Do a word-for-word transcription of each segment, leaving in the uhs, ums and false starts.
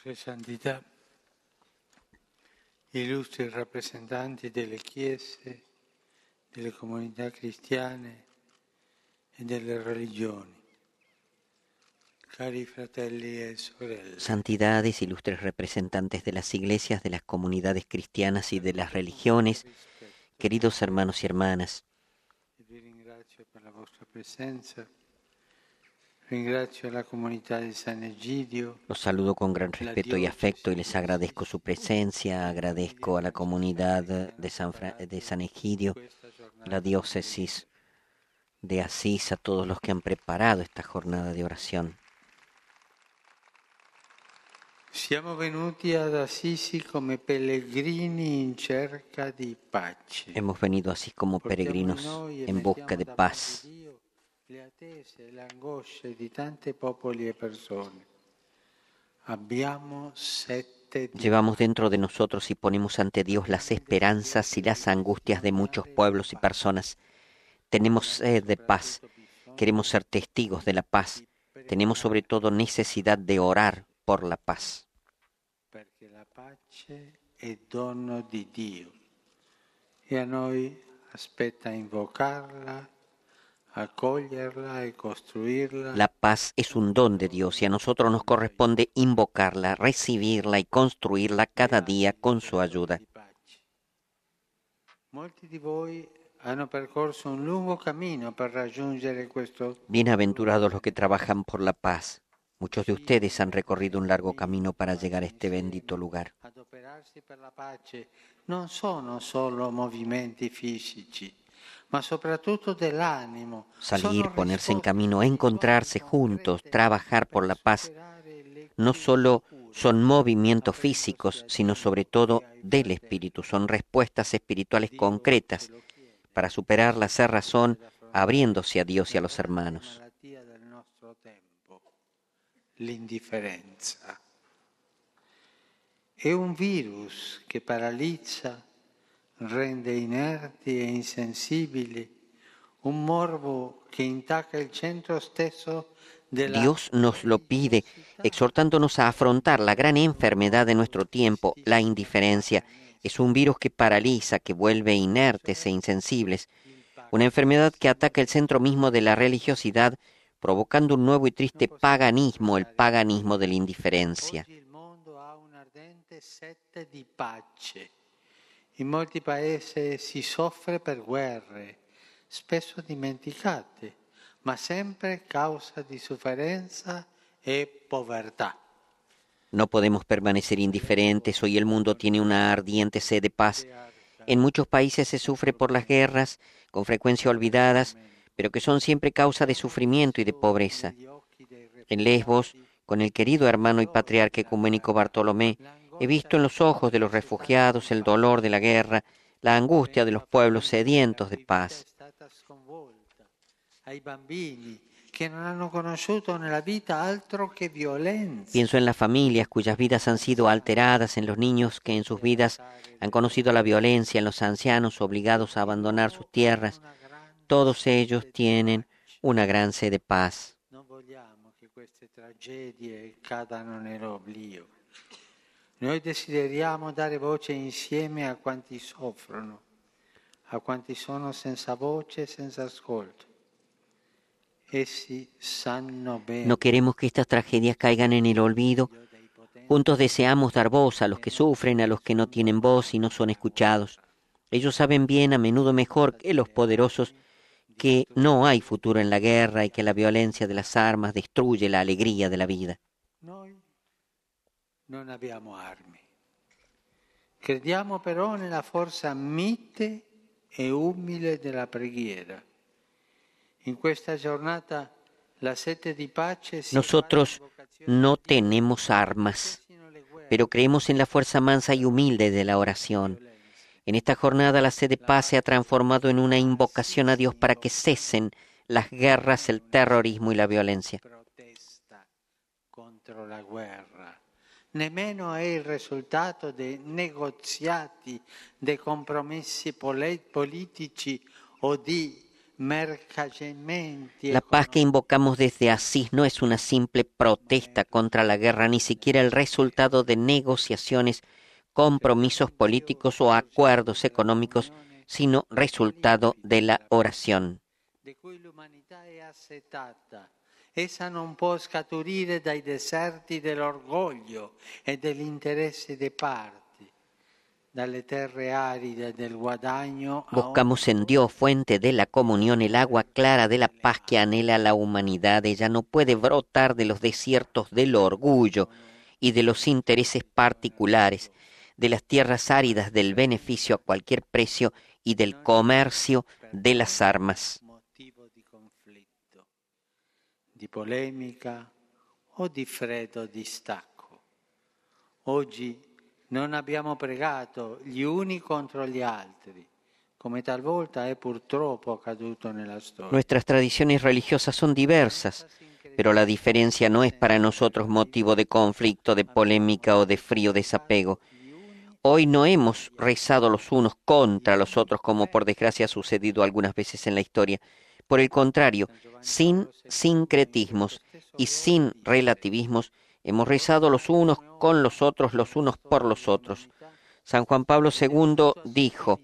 Vostra Santità, illustri rappresentanti delle chiese, delle comunità cristiane e delle religioni, cari fratelli e sorelle. Santidades, ilustres representantes de las iglesias, de las comunidades cristianas y de las religiones, queridos hermanos y hermanas, Vi ringrazio per la vostra presenza, ringrazio la comunità di San Egidio. los saludo con gran respeto y afecto y les agradezco su presencia, agradezco a la comunidad de San, Fra- de San Egidio, la diócesis de Asís, a todos los que han preparado esta jornada de oración. Siamo venuti ad Assisi come pellegrini in cerca di pace. Hemos venido así como peregrinos en busca de paz. Le attese e le angosce di tanti popoli e persone. Abbiamo sete di Llevamos dentro de nosotros y ponemos ante Dios las esperanzas y las angustias de muchos pueblos y personas. Tenemos sed de paz, queremos ser testigos de la paz. Tenemos sobre todo necesidad de orar por la paz. perché la pace è dono di Dio e a noi aspetta invocarla, accoglierla e costruirla. La paz es un don de Dios y a nosotros nos corresponde invocarla, recibirla y construirla cada día con su ayuda. Molti di voi hanno percorso un lungo cammino per raggiungere questo. Bienaventurados los que trabajan por la paz. Muchos de ustedes han recorrido un largo camino para llegar a este bendito lugar. Adoperarsi per la pace non sono solo movimenti fisici, ma soprattutto dell'animo. Salir, Sono ponerse en risposte camino, che encontrarse si juntos, concrete trabajar por per la paz, superare le no solo culture, son movimientos físicos, sino sobre todo del espíritu. Son respuestas espirituales concretas para superar la cerrazón, abriéndose a Dios y a los hermanos. malattia del nostro tempo, l'indifferenza. È un virus che paralizza, rende inerti e insensibili, un morbo che intacca il centro stesso della Dios nos lo pide, exhortándonos a afrontar la gran enfermedad de nuestro tiempo, la indiferencia. Es un virus que paraliza, que vuelve inertes e insensibles, una enfermedad que ataca el centro mismo de la religiosidad, provocando un nuevo y triste paganismo, el paganismo de la indiferencia. Oggi il mondo ha un'ardente sete di pace. In molti paesi si soffre per guerre, spesso dimenticate, ma sempre causa di sofferenza e povertà. No podemos permanecer indiferentes, hoy el mundo tiene una ardiente sed de paz. En muchos países se sufre por las guerras, con frecuencia olvidadas, pero que son siempre causa de sufrimiento y de pobreza. En Lesbos, con el querido hermano y patriarca ecuménico Bartolomé, he visto en los ojos de los refugiados el dolor de la guerra, la angustia de los pueblos sedientos de paz. Ai bambini che non hanno conosciuto nella vita altro che violenza. Pienso en las familias cuyas vidas han sido alteradas, en los niños que en sus vidas han conocido la violencia, en los ancianos obligados a abandonar sus tierras. Todos ellos tienen una gran sed de paz. Non vogliamo che queste tragedie cadano nell'oblio. Noi desideriamo dare voce insieme a quanti soffrono, a quanti sono senza voce e senza ascolto. Essi sanno bene. No queremos que estas tragedias caigan en el olvido. Juntos deseamos dar voz a los que sufren, a los que no tienen voz y no son escuchados. Ellos saben bien, a menudo mejor que los poderosos, que no hay futuro en la guerra y que la violencia de las armas destruye la alegría de la vida. Noi non abbiamo armi. Crediamo però nella forza mite e umile della preghiera. In questa giornata la sete di pace si Nosotros no tenemos armas, pero creemos en la fuerza mansa y humilde de la oración. En esta jornada la sed de paz se ha transformado en una invocación a Dios para que cesen las guerras, el terrorismo y la violencia. protesta contro la guerra. Nemmeno è il risultato dei negoziati, dei compromessi pole- politici o di La paz que invocamos desde Asís no es una simple protesta contra la guerra, ni siquiera el resultado de negociaciones, compromisos políticos o acuerdos económicos, sino resultado de la oración. Essa non può scaturire dai deserti dell'orgoglio e dell'interesse dei parti, dalle terre aride del guadagno. Buscamos en Dios, fuente de la comunión, el agua clara de la paz que anhela la humanidad. Ella no puede brotar de los desiertos del orgullo y de los intereses particulares, de las tierras áridas del beneficio a cualquier precio y del comercio de las armas. Di polemica o di freddo distacco. Oggi non abbiamo pregato gli uni contro gli altri, come talvolta è purtroppo accaduto nella storia. Nuestras tradiciones religiosas son diversas, pero la diferencia no es para nosotros motivo de conflicto, de polémica o de frío desapego. Hoy no hemos rezado los unos contra los otros, como por desgracia ha sucedido algunas veces en la historia. Por el contrario, sin sincretismos y sin relativismos, hemos rezado los unos con los otros, los unos por los otros. San Juan Pablo segundo dijo,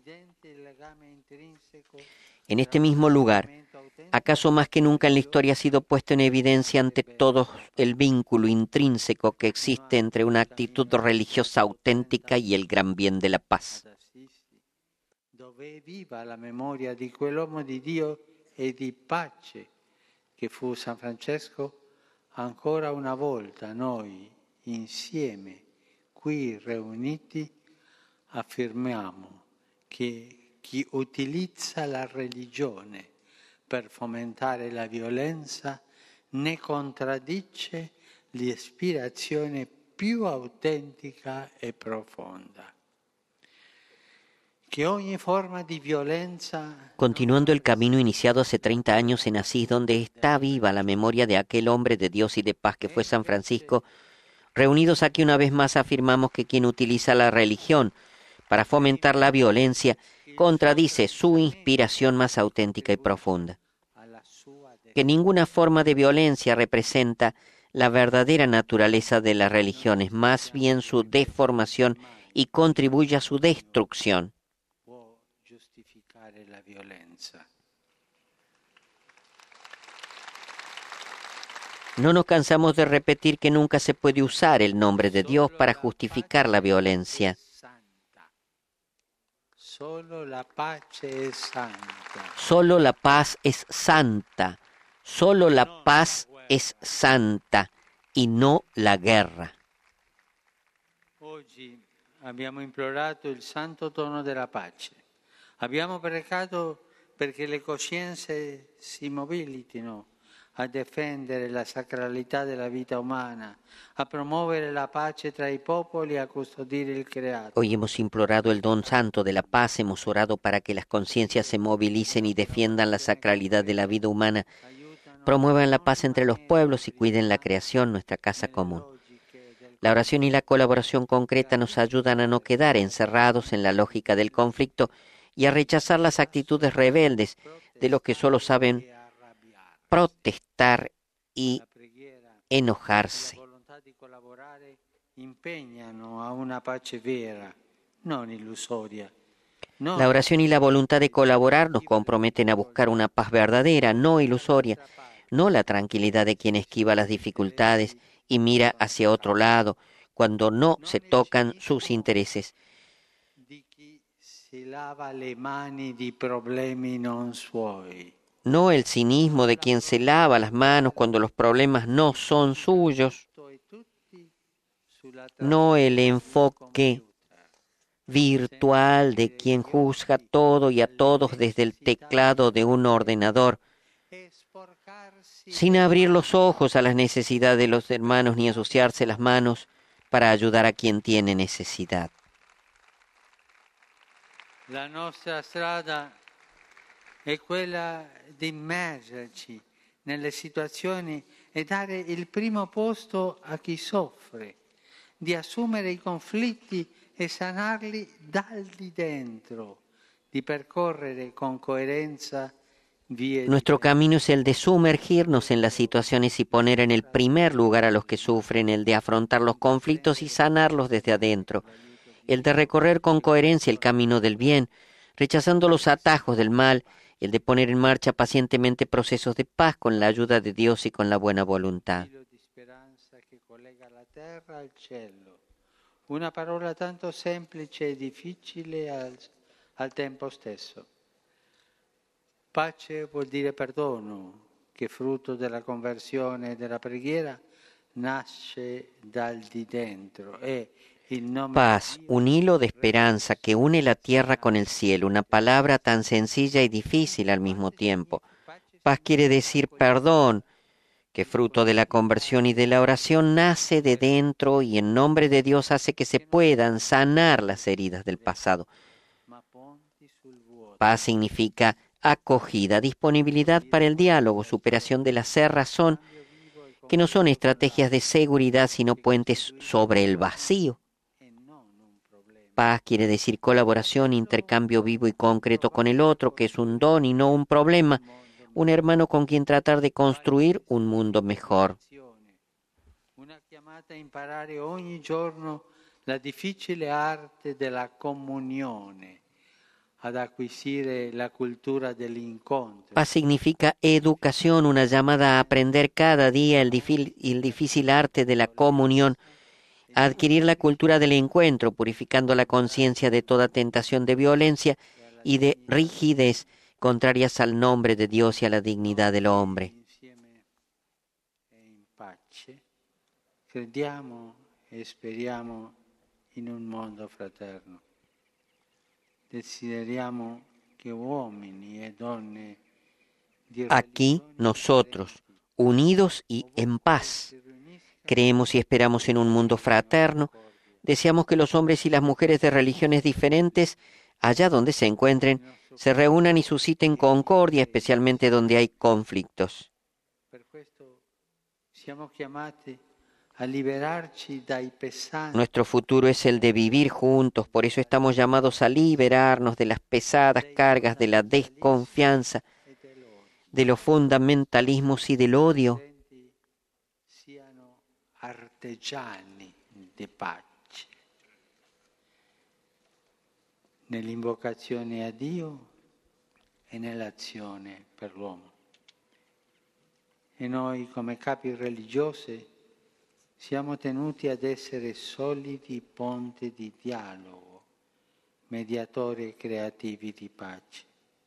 en este mismo lugar, ¿acaso más que nunca en la historia ha sido puesto en evidencia ante todos el vínculo intrínseco que existe entre una actitud religiosa auténtica y el gran bien de la paz? Dove viva la memoria di quell'uomo di Dio e di pace che fu San Francesco, ancora una volta noi insieme qui riuniti affermiamo che chi utilizza la religione per fomentare la violenza ne contraddice l'ispirazione più autentica e profonda. Que ogni forma de violencia. Continuando el camino iniciado hace treinta años en Asís, donde está viva la memoria de aquel hombre de Dios y de paz que fue San Francisco, reunidos aquí una vez más afirmamos que quien utiliza la religión para fomentar la violencia contradice su inspiración más auténtica y profunda. Que ninguna forma de violencia representa la verdadera naturaleza de las religiones, más bien su deformación y contribuye a su destrucción. La violencia. No nos cansamos de repetir que nunca se puede usar el nombre de Dios para justificar la violencia. Solo la paz es santa. Solo la paz es santa. Solo la paz es santa y no la guerra. Oggi abbiamo implorato il santo dono della pace. Abbiamo pregato perché le coscienze si mobilitino a difendere la sacralità della vita umana, a promuovere la pace tra i popoli e a custodire il creato. Hoy hemos implorado el don santo de la paz, hemos orado para que las conciencias se movilicen y defiendan la sacralidad de la vida humana, promuevan la paz entre los pueblos y cuiden la creación, nuestra casa común. La oración y la colaboración concreta nos ayudan a no quedar encerrados en la lógica del conflicto y a rechazar las actitudes rebeldes de los que solo saben protestar y enojarse. La oración y la voluntad de colaborar nos comprometen a buscar una paz verdadera, no ilusoria, no la tranquilidad de quien esquiva las dificultades y mira hacia otro lado cuando no se tocan sus intereses. No el cinismo de quien se lava las manos cuando los problemas no son suyos. No el enfoque virtual de quien juzga todo y a todos desde el teclado de un ordenador, sin abrir los ojos a las necesidades de los hermanos ni ensuciarse las manos para ayudar a quien tiene necesidad. La nostra strada è quella di immergerci nelle situazioni e dare il primo posto a chi soffre, di assumere i conflitti e sanarli dal di dentro, di percorrere con coerenza Nuestro camino es el de sumergirnos en las situaciones y poner en el primer lugar a los que sufren, el de afrontar los conflictos y sanarlos desde adentro, el de recorrer con coherencia el camino del bien, rechazando los atajos del mal, el de poner en marcha pacientemente procesos de paz con la ayuda de Dios y con la buena voluntad. Una parola tanto semplice e difficile al, al tempo stesso. Pace vuol dire perdono, che frutto della conversione e della preghiera nasce dal di dentro. E il nome Paz, un hilo de esperanza que une la tierra con el cielo, una palabra tan sencilla y difícil al mismo tiempo. Paz quiere decir perdón, que fruto de la conversión y de la oración nace de dentro y en nombre de Dios hace que se puedan sanar las heridas del pasado. Paz significa acogida, disponibilidad para el diálogo, superación de la cerrazón, que no son estrategias de seguridad, sino puentes sobre el vacío. Paz quiere decir colaboración, intercambio vivo y concreto con el otro, que es un don y no un problema, un hermano con quien tratar de construir un mundo mejor. Una chiamata a imparare ogni giorno la difficile arte della comunione, ad acquisire la cultura dell'incontro. Paz significa educación, una llamada a aprender cada día el, difícil, el difícil arte de la comunión, a adquirir la cultura del encuentro, purificando la conciencia de toda tentación de violencia y de rigidez contrarias al nombre de Dios y a la dignidad del hombre. Crediamo e speriamo in un mondo fraterno. Desideriamo che uomini e donne Aquí nosotros, unidos y en paz, creemos y esperamos en un mundo fraterno. Deseamos que los hombres y las mujeres de religiones diferentes, allá donde se encuentren, se reúnan y susciten concordia, especialmente donde hay conflictos. Nuestro futuro es el de vivir juntos, por eso estamos llamados a liberarnos de las pesadas cargas de la desconfianza, de los fundamentalismos y del odio. Artigiani di pace, nell'invocazione a Dio e nell'azione per l'uomo. E noi come capi religiosi siamo tenuti ad essere solidi ponti di dialogo, mediatori creativi di pace.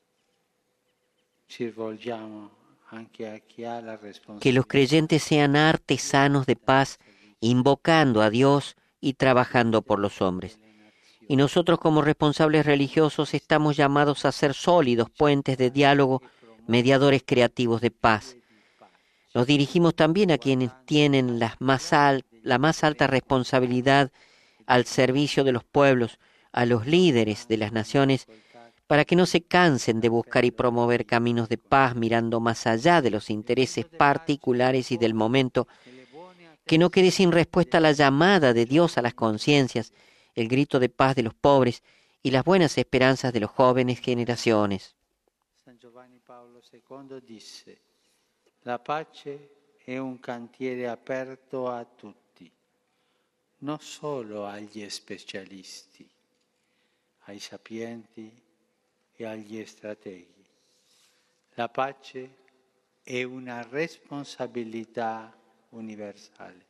Ci rivolgiamo Que los creyentes sean artesanos de paz, invocando a Dios y trabajando por los hombres. Y nosotros como responsables religiosos estamos llamados a ser sólidos puentes de diálogo, mediadores creativos de paz. Nos dirigimos también a quienes tienen las más al, la más alta responsabilidad al servicio de los pueblos, a los líderes de las naciones, para que no se cansen de buscar y promover caminos de paz mirando más allá de los intereses particulares y del momento, que no quede sin respuesta la llamada de Dios a las conciencias, el grito de paz de los pobres y las buenas esperanzas de las jóvenes generaciones. San Giovanni Paolo secondo disse: la pace è un cantiere aperto a tutti, non solo agli specialisti, ai sapienti e agli strateghi. La pace è una responsabilità universale.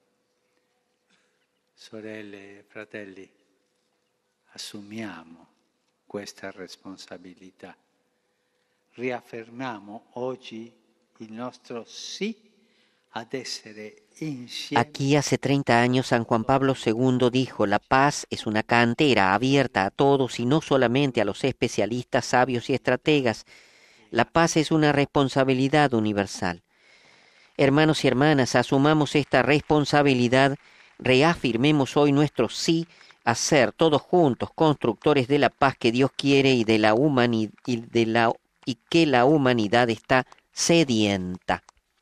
Sorelle e fratelli, assumiamo questa responsabilità. Riaffermiamo oggi il nostro sì ad essere insieme. Aquí hace treinta años San Juan Pablo segundo dijo: la paz es una cantera abierta a todos y no solamente a los especialistas, sabios y estrategas. La paz es una responsabilidad universal. Hermanos y hermanas, asumamos esta responsabilidad, reafirmemos hoy nuestro sí a ser todos juntos constructores de la paz que Dios quiere y de la humanidad y, de la, y que la humanidad está sedienta.